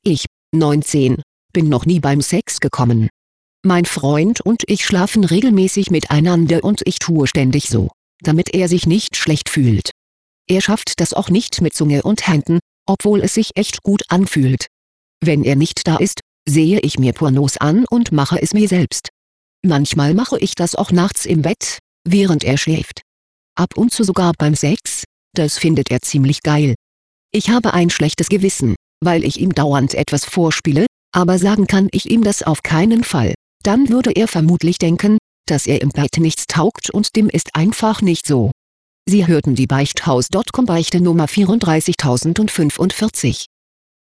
Ich, 19, bin noch nie beim Sex gekommen. Mein Freund und ich schlafen regelmäßig miteinander und ich tue ständig so, damit er sich nicht schlecht fühlt. Er schafft das auch nicht mit Zunge und Händen, obwohl es sich echt gut anfühlt. Wenn er nicht da ist, sehe ich mir Pornos an und mache es mir selbst. Manchmal mache ich das auch nachts im Bett, während er schläft. Ab und zu sogar beim Sex, das findet er ziemlich geil. Ich habe ein schlechtes Gewissen, weil ich ihm dauernd etwas vorspiele, aber sagen kann ich ihm das auf keinen Fall. Dann würde er vermutlich denken, dass er im Bett nichts taugt und dem ist einfach nicht so. Sie hörten die Beichthaus.com Beichte Nummer 34045.